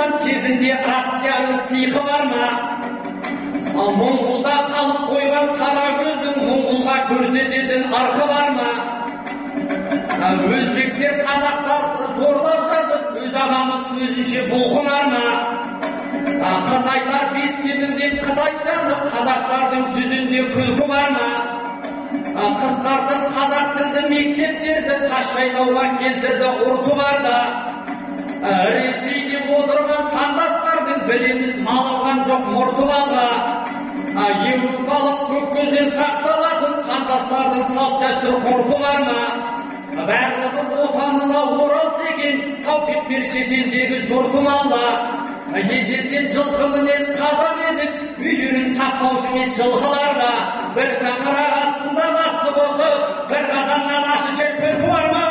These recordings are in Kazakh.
болған кезінде Россияның сиқы бар ма? Моңғолда қалып қойған қара көздің моңғолға көрсететін арқы бар ма? Өзбектер қазақтарды зорлап жазып, өз ағамыз өзінше бұлқынар ма? Қытайлар бескеміз деп Қытай санып, қазақтардың жүзінде күлкі бар ма? Қысқартып қазақ тілді мектептерді тасжайлауға келтірді ұрты бар да. Ресейде отырған қандастардың білеміз мал алған жоқ мұрты балға. Еуропалық көк көзден сақталатын қандастардың салт дәстүр ғұрпы бар ма? Барлығы отанына оралса екен, тауфиқ бер шетелдегі жұртым алла. Ежелден жылқы мінез қазақ едік, үйірін таппаушы мен жылқыларда. Бір шаңырақ астында басты болды, бір қазаннан ашы жеп күлкі бар ма?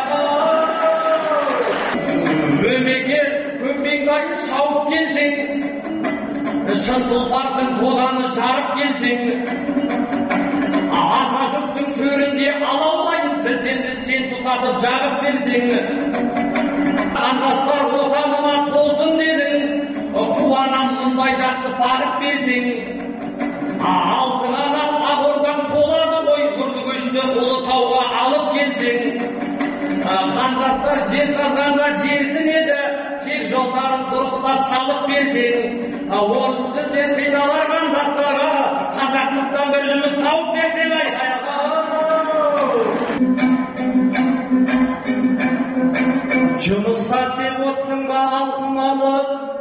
Өмекел көмбеңдайын шауып келсең, шын тұлпарсың доданы жарып келсең, ата жұрттың төрінде алаулайын біздерді сен тұтатып жағып берсең. Қандастар отаныма қолсын дедің, қуанам мұндай жақсы барып берсең. Алтын адам Ақ-Ордаң толады ғой, күрді көшті Ұлытауға алып келсең. Қандастар жер қазғанда жерсін еді, тек жолдарын дұрыстап салып берсең. Орыс тілден қидалар қандастарға қазақмыстан бір жұмыс тауып берсең. Жұмысқа деп отсың ба алқымалы,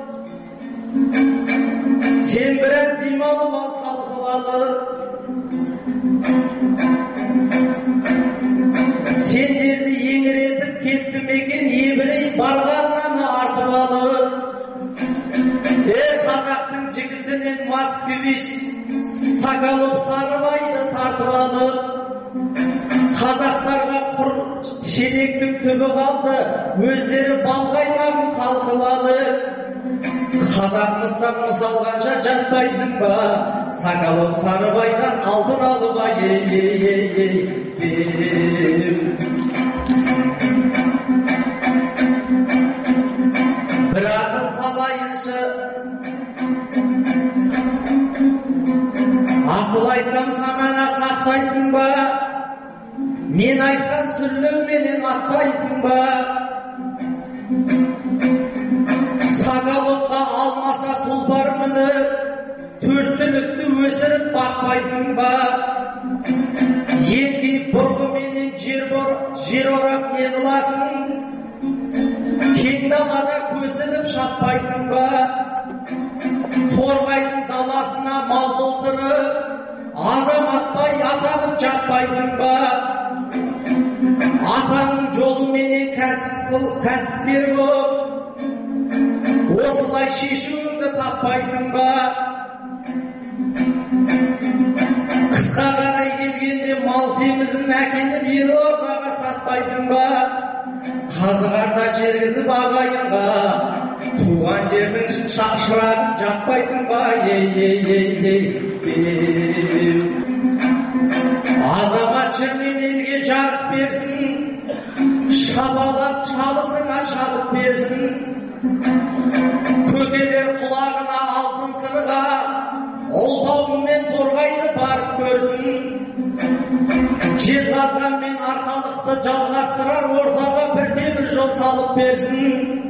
сен біраз демалып ал салқыбалы. Сендерді еңіретіп кетті мекен ебірей барғаннан артып алып. Қазақтың жігітінен Москвич Соколов Сарыбайды тартып алып. Қазақтарға құр шелектің түбі қалды, өздері балғаймағын қалқып алып. Қазақмыстан мысалғанша жатпайсың ба, Соколов Сарыбайдан алдын алып бір ақыл салайыншы, ақыл айтсам санаңа сақтайсың ба, мен айтқан сүрлеуменен аттайсың ба? Соколовқа алмаса тұлпар мініп, төрт түлікті өсіріп бақпайсың ба? Еңкейіп бұрғыменен жер орап не қыласың? Кең далада көсіліп шаппайсың ба? Торғайдың даласына мал толтырып, азаматпай атанып жатпайсың ба? Атаңның жолыменен кәсіпкер боп, осылай шешуіңді таппайсың ба? Қысқа қарай келгенде мал семізін әкеліп Елордаға сатпайсың ба? Қазығарда жергізіп ағайынға туған жердің шырағын жақпайсың ба? Азамат жүрмен елге жарық берсін, шабалап шабысыңа шабып берсін. Көкелер құлағына алтын сырға, Ұлытау мен Торғайды барып көрсін. Жезқазған мен Арқалықты жалғастырар ортаға бір темір жол салып берсін.